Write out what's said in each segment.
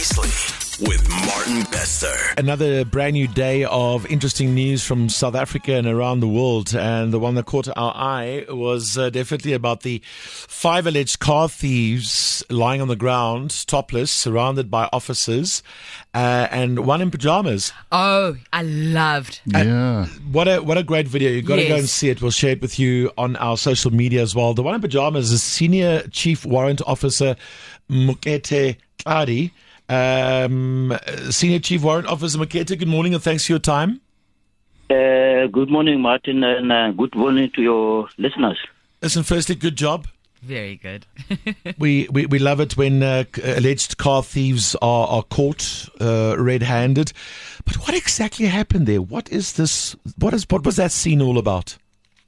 Precisely with Martin Bester. Another brand new day of interesting news from South Africa and around the world. And the one that caught our eye was definitely about the 5 alleged car thieves lying on the ground, topless, surrounded by officers, and one in pajamas. Oh, I loved. Yeah. What a great video. You've got to go and see it. We'll share it with you on our social media as well. The one in pajamas is Senior Chief Warrant Officer Mokete Tladi. Senior Chief Warrant Officer Mokete, good morning and thanks for your time. Good morning, Martin, and good morning to your listeners. Listen, firstly, good job. Very good. We love it when alleged car thieves are caught red-handed. But what exactly happened there? What is this? What was that scene all about?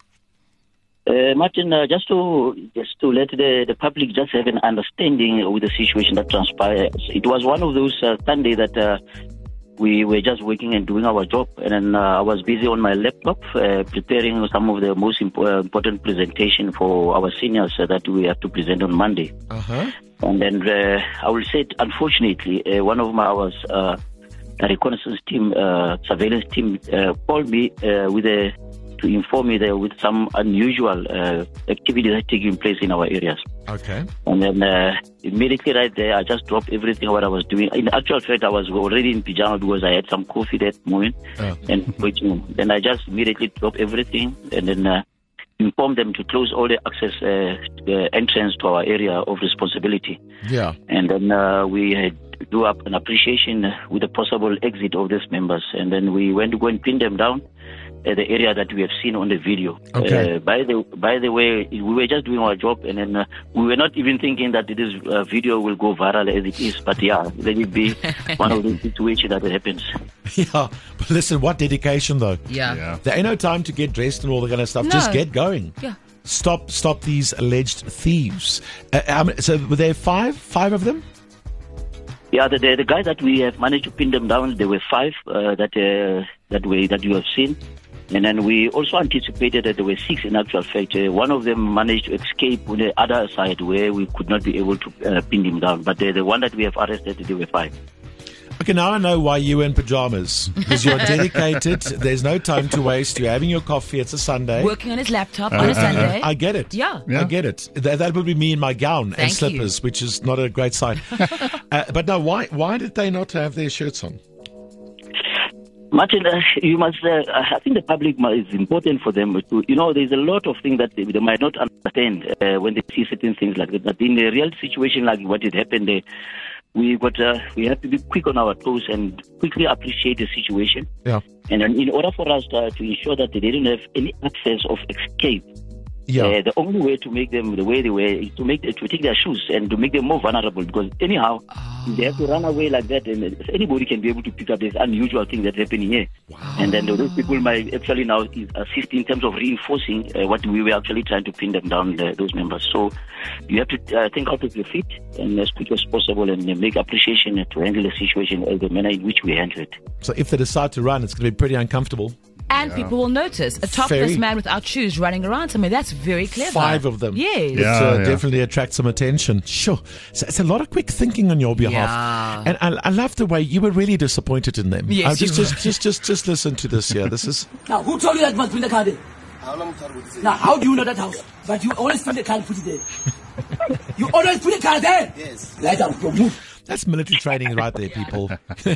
Martin, just to let the public just have an understanding with the situation that transpired. It was one of those Sunday that we were just working and doing our job, and then I was busy on my laptop preparing some of the most important presentation for our seniors that we have to present on Monday. Uh-huh. And then I will say, unfortunately, one of our reconnaissance team, surveillance team, called me to inform me there with some unusual activity that's taking place in our areas. Okay. And then immediately right there, I just dropped everything what I was doing. In actual fact, I was already in pajama because I had some coffee that morning and waiting. Then I just immediately dropped everything and then informed them to close all the access entrance to our area of responsibility. Yeah. And then we had do up an appreciation with the possible exit of these members. And then we went to go and pin them down at the area that we have seen on the video. Okay. By the way, we were just doing our job, and then we were not even thinking that this video will go viral as it is. But yeah, let it be one of those situations that happens. Yeah, but listen, what dedication though. Yeah. There ain't no time to get dressed and all that kind of stuff. No. Just get going. Yeah. Stop these alleged thieves. So were there five of them? Yeah, the guys that we have managed to pin them down, there were 5 that you have seen. And then we also anticipated that there were 6 in actual fact. One of them managed to escape on the other side where we could not be able to pin him down. But the one that we have arrested, there were 5. Okay, now I know why you're in pajamas. Because you're dedicated. There's no time to waste. You're having your coffee. It's a Sunday. Working on his laptop on a Sunday. I get it. Yeah. I get it. That would be me in my gown and Thank slippers, which is not a great sight. But no, why did they not have their shirts on? Martin, you must. I think the public is important for them to. There's a lot of things that they might not understand when they see certain things like that. But in the real situation, like what had happened, we have to be quick on our toes and quickly appreciate the situation. Yeah. And in order for us to ensure that they didn't have any access of escape, the only way to make them the way they were is to take their shoes and to make them more vulnerable. Because anyhow, if they have to run away like that, and anybody can be able to pick up this unusual thing that's happening here. Wow. And then those people might actually now assist in terms of reinforcing what we were actually trying to pin them down, those members. So you have to think out of your feet and as quick as possible and make appreciation to handle the situation as the manner in which we handle it. So if they decide to run, it's going to be pretty uncomfortable. And people will notice a topless man without shoes running around. I mean, that's very clever. 5 of them. Yes. It definitely attracts some attention. Sure. So it's a lot of quick thinking on your behalf. Yeah. And I love the way you were really disappointed in them. Yes, Just listen to this here. This is... Now, who told you that must be in the car there? Now, how do you know that house? But you always put the car and put it there. You always put the car there? Yes. Lie down. Go move. That's military training right there, people.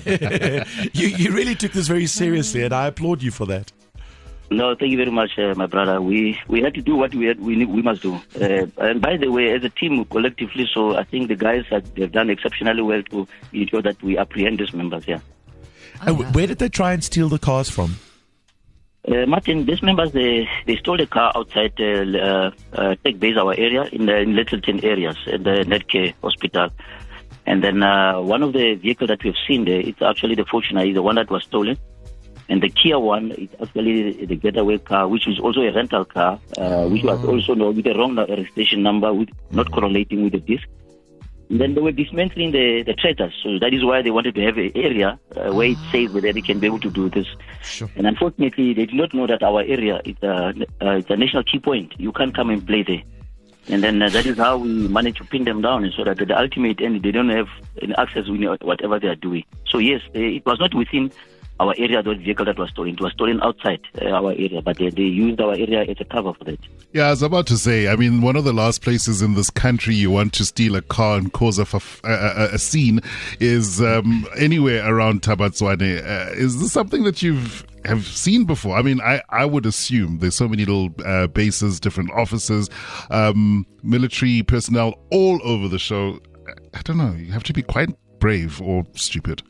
You really took this very seriously, and I applaud you for that. No, thank you very much, my brother. We had to do what we must do. And by the way, as a team, collectively, so I think the guys have done exceptionally well to ensure that we apprehend these members, Where did they try and steal the cars from? Martin, these members, they stole the car outside Tech Base, our area, in Littleton areas, at the Netcare Hospital. And then one of the vehicles that we've seen there, it's actually the Fortuner, is the one that was stolen. And the Kia one is actually the getaway car, which is also a rental car, which was also with the wrong registration number, not correlating with the disc. And then they were dismantling the traitors. So that is why they wanted to have an area where it's safe, where they can be able to do this. Sure. And unfortunately, they did not know that our area is a national key point. You can't come and play there. And then that is how we manage to pin them down, and so that at the ultimate end, they don't have any access to whatever they are doing. So yes, it was not within our area, that vehicle that was stolen. It was stolen outside our area, but they used our area as a cover for that. Yeah, I was about to say, I mean, one of the last places in this country you want to steal a car and cause a scene is anywhere around Tabatswane. Is this something that have seen before? I mean, I would assume there's so many little bases, different offices, military personnel all over the show. I don't know, you have to be quite brave or stupid.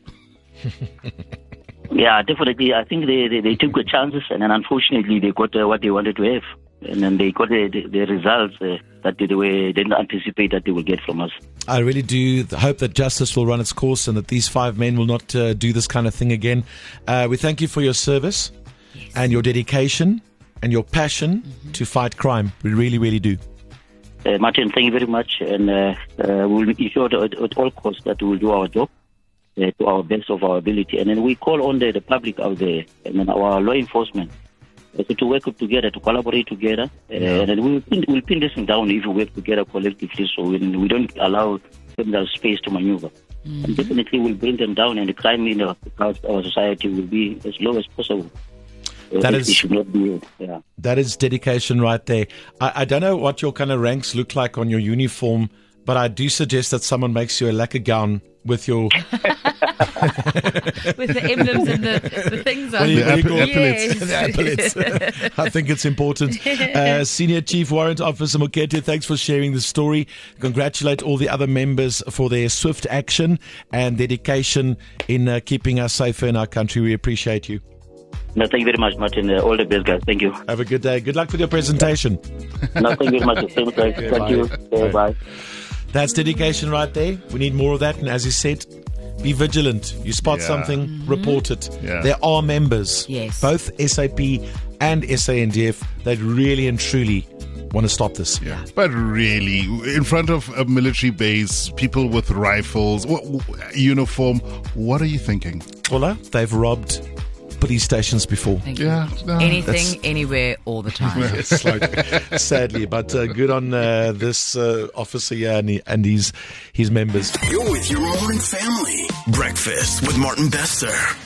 Yeah, definitely. I think they took the chances, and then unfortunately they got what they wanted to have. And then they got the results that they didn't anticipate that they will get from us. I really do hope that justice will run its course and that these 5 men will not do this kind of thing again. We thank you for your service and your dedication and your passion to fight crime. We really, really do. Martin, thank you very much. And we'll be sure at all costs that we will do our job to our best of our ability. And then we call on the public out there and then our law enforcement to work together, to collaborate together. And then we'll pin this down if we work together collectively, so we don't allow criminal space to maneuver. And definitely we'll bring them down, and the crime in our society will be as low as possible. It should not be, yeah. That is dedication right there. I don't know what your kind of ranks look like on your uniform, but I do suggest that someone makes you a lacquer gown with your... with the emblems and the things on. The epaulets. I think it's important. Senior Chief Warrant Officer Mokete, thanks for sharing the story. Congratulate all the other members for their swift action and dedication in keeping us safer in our country. We appreciate you. No, thank you very much, Martin. All the best, guys. Thank you. Have a good day. Good luck with your presentation. No, thank you very much. Thank you. Bye. That's dedication right there. We need more of that. And as you said, be vigilant. You spot something, report it. Yeah. There are members, yes, both SAP and SANDF, that really and truly want to stop this. Yeah. But really, in front of a military base, people with rifles, uniform, what are you thinking? Ola, they've robbed police stations before. Yeah, no, anything, anywhere, all the time. It's like, sadly, but good on this officer here and his members. You're with your morning family. Breakfast with Martin Bester.